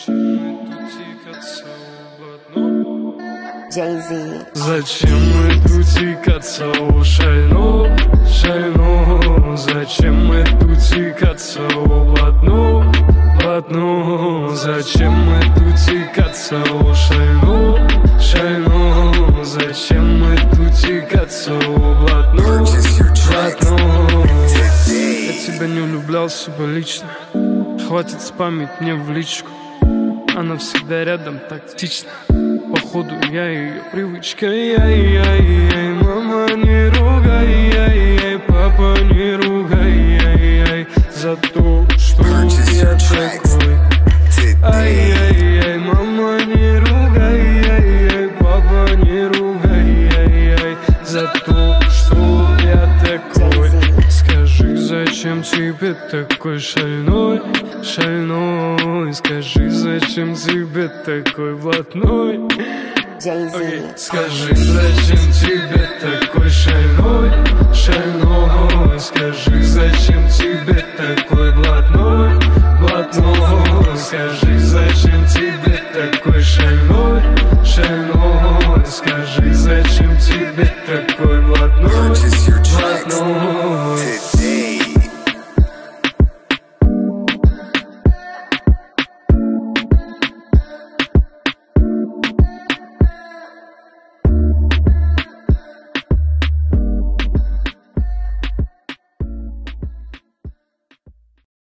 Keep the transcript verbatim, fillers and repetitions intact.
Зачем мы тут тикаться у блатного? Jay-Z. Зачем мы тут тикаться у шального, шального? Зачем мы тут тикаться у блатного, блатного? Зачем мы тут тикаться у шального, шального? Зачем мы тут тикаться у блатного, блатного? Я тебя не влюблялся бы лично. Хватит спамить мне в личку. Она всегда рядом, тактично. Походу я ее привычка. Яй-яй-яй, мама не ругай, яй-яй, папа не ругай, яй-яй, за то, что я такой. Ай-яй-яй, мама не ругай, яй-яй, папа не ругай, яй-яй, за то, что я такой. Скажи, зачем тебе такой шальной, шальной? Скажи, зачем тебе такой блатной? Jay-Z. Скажи, зачем тебе такой шальной, шальной? Скажи, зачем тебе такой блатной?